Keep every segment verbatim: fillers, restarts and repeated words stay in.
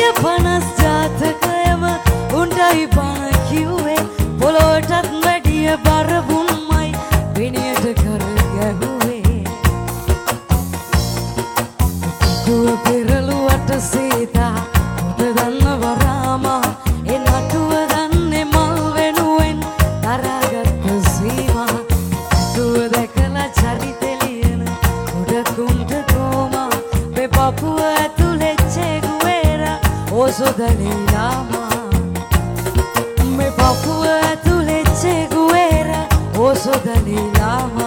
සිය පනස් ජාතකයම උන්ටයි බණ කිව්වේ පොළොවටත් වැඩිය බරවුන්මයි විනියට කර ගැහුවේ දුව පෙරළුවට සීතා ඔබ දන්නව රාමා ඒ නටුව දන්නේ මල් වෙනුවෙන් තරගත්ත සීමා දුව දැකලා චරිතෙ ලියන උඩකුන්ට කෝමා මේ පපුව ඇතුලේ චෙගුවේරා ඕසෝ දලයි ලාමා මේ පපුව ඇතුලේ චෙගුවේරා ඕසෝ දලයි ලාමා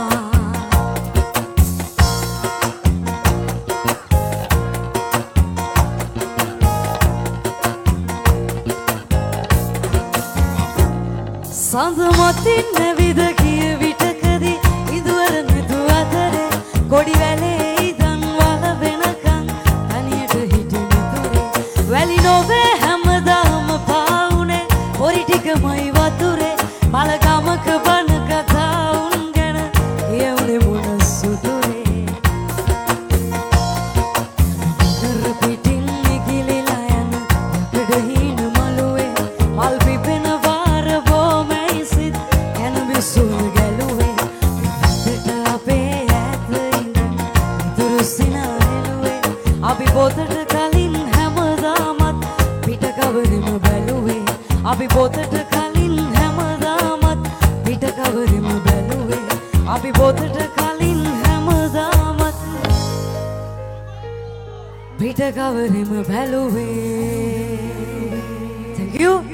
සඳ මතින් නැවිද කිය විටකදී ඉදුවර මෙතු අතරේ කොඩි වැලේ ඉදන් වල වෙනකන් තනියට හිටි මිතුරේ වැලි නොවේ හැමදාම පාවුනේ පොරි ටිකමයි වතුරේ මලගමක බන කතා උන් ගැන කියවුනේ මොන සුදුරේ කර පිටින් නිකිලිලා යන යකඩ හීන මළුවේ මල් පිපෙන සුල් ගැලුවේ දෙට අපේ ඇතයින් ඉතුරු සිනාහෙලුවේ අපි පොතට කලින් හැමදාමත් පිටකවරෙම බැලුවේ අපි පොතට කලින් හැමදාමත් පිටකවරෙම බැලුවේ අපි පොතට කලින් හැමදාමත් පිටකවරෙම බැලුවේ Thank you